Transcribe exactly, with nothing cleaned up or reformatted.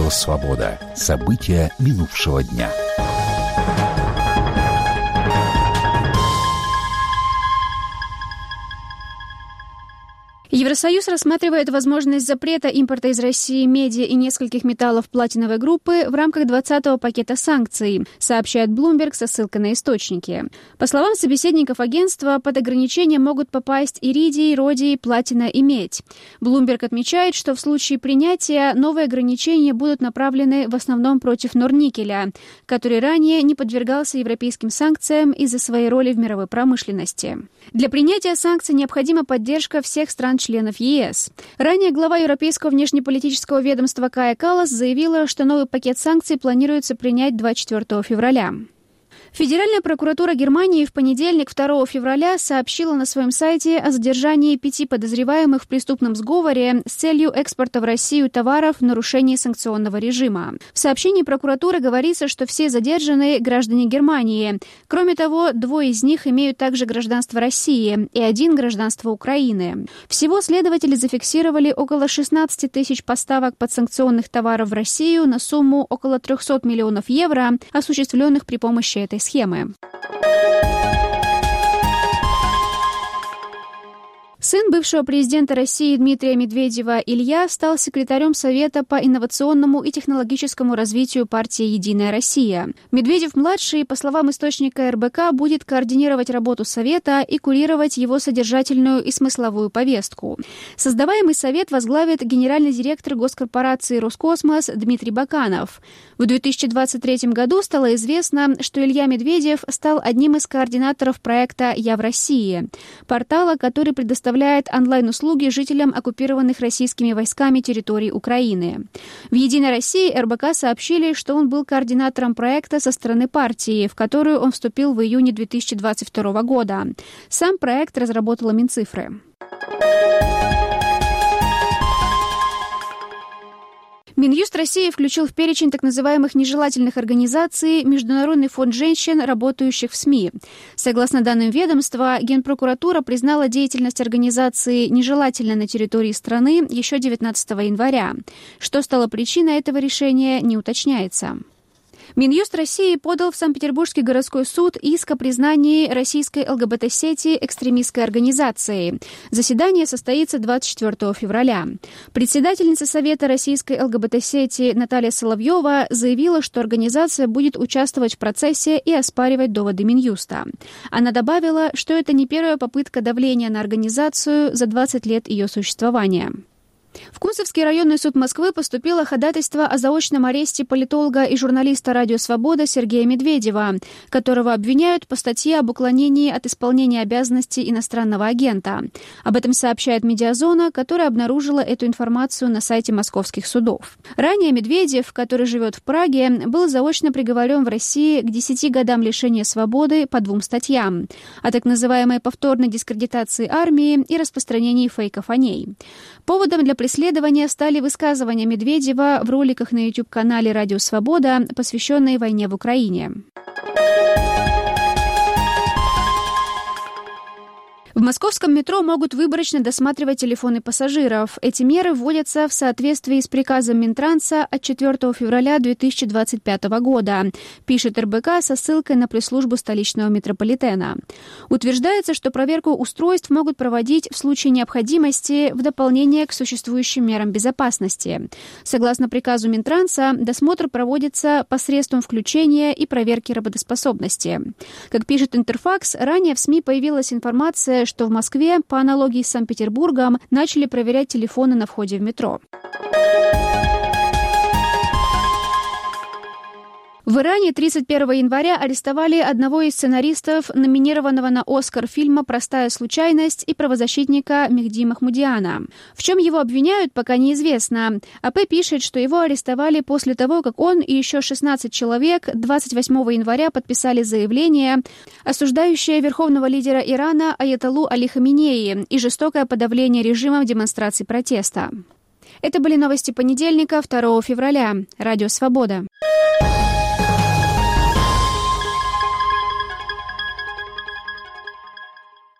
Радио «Свобода». События минувшего дня. Евросоюз рассматривает возможность запрета импорта из России меди и нескольких металлов платиновой группы в рамках двадцатого пакета санкций, сообщает Bloomberg со ссылкой на источники. По словам собеседников агентства, под ограничения могут попасть иридий, родий, платина и медь. Bloomberg отмечает, что в случае принятия новые ограничения будут направлены в основном против норникеля, который ранее не подвергался европейским санкциям из-за своей роли в мировой промышленности. Для принятия санкций необходима поддержка всех стран-членов ЕС. Ранее глава Европейского внешнеполитического ведомства Кая Каллас заявила, что новый пакет санкций планируется принять двадцать четвёртого февраля. Федеральная прокуратура Германии в понедельник, второго февраля, сообщила на своем сайте о задержании пяти подозреваемых в преступном сговоре с целью экспорта в Россию товаров в нарушении санкционного режима. В сообщении прокуратуры говорится, что все задержанные – граждане Германии. Кроме того, двое из них имеют также гражданство России и один – гражданство Украины. Всего следователи зафиксировали около шестнадцать тысяч поставок подсанкционных товаров в Россию на сумму около триста миллионов евро, осуществленных при помощи этой схемы. Сын бывшего президента России Дмитрия Медведева Илья стал секретарем Совета по инновационному и технологическому развитию партии «Единая Россия». Медведев-младший, по словам источника эр бэ ка, будет координировать работу Совета и курировать его содержательную и смысловую повестку. Создаваемый Совет возглавит генеральный директор госкорпорации «Роскосмос» Дмитрий Баканов. В две тысячи двадцать третьем году стало известно, что Илья Медведев стал одним из координаторов проекта «Я в России», портала, который предоставляет онлайн-услуги жителям оккупированных российскими войсками территорий Украины. В «Единой России» эр бэ ка сообщили, что он был координатором проекта со стороны партии, в которую он вступил в июне две тысячи двадцать второго года. Сам проект разработала Минцифры. Минюст России включил в перечень так называемых нежелательных организаций Международный фонд женщин, работающих в СМИ. Согласно данным ведомства, Генпрокуратура признала деятельность организации нежелательной на территории страны еще девятнадцатого января. Что стало причиной этого решения, не уточняется. Минюст России подал в Санкт-Петербургский городской суд иск о признании российской эл гэ бэ тэ-сети экстремистской организацией. Заседание состоится двадцать четвёртого февраля. Председательница Совета российской эл гэ бэ тэ-сети Наталья Соловьева заявила, что организация будет участвовать в процессе и оспаривать доводы Минюста. Она добавила, что это не первая попытка давления на организацию за двадцать лет ее существования. В Кунцевский районный суд Москвы поступило ходатайство о заочном аресте политолога и журналиста «Радио Свобода» Сергея Медведева, которого обвиняют по статье об уклонении от исполнения обязанностей иностранного агента. Об этом сообщает «Медиазона», которая обнаружила эту информацию на сайте московских судов. Ранее Медведев, который живет в Праге, был заочно приговорен в России к десяти годам лишения свободы по двум статьям о так называемой повторной дискредитации армии и распространении фейков о ней. Поводом для преследования стали высказывания Медведева в роликах на YouTube-канале «Радио Свобода», посвященные войне в Украине. В московском метро могут выборочно досматривать телефоны пассажиров. Эти меры вводятся в соответствии с приказом Минтранса от четвёртого февраля две тысячи двадцать пятого года, пишет эр бэ ка со ссылкой на пресс-службу столичного метрополитена. Утверждается, что проверку устройств могут проводить в случае необходимости в дополнение к существующим мерам безопасности. Согласно приказу Минтранса, досмотр проводится посредством включения и проверки работоспособности. Как пишет Интерфакс, ранее в СМИ появилась информация, что в Москве, по аналогии с Санкт-Петербургом, начали проверять телефоны на входе в метро. В Иране тридцать первого января арестовали одного из сценаристов номинированного на «Оскар» фильма «Простая случайность» и правозащитника Мехди Махмудиана. В чем его обвиняют, пока неизвестно. а пэ пишет, что его арестовали после того, как он и еще шестнадцать человек двадцать восьмого января подписали заявление, осуждающее верховного лидера Ирана Аятоллу Али Хаминеи и жестокое подавление режима в демонстрации протеста. Это были новости понедельника, второго февраля. Радио «Свобода».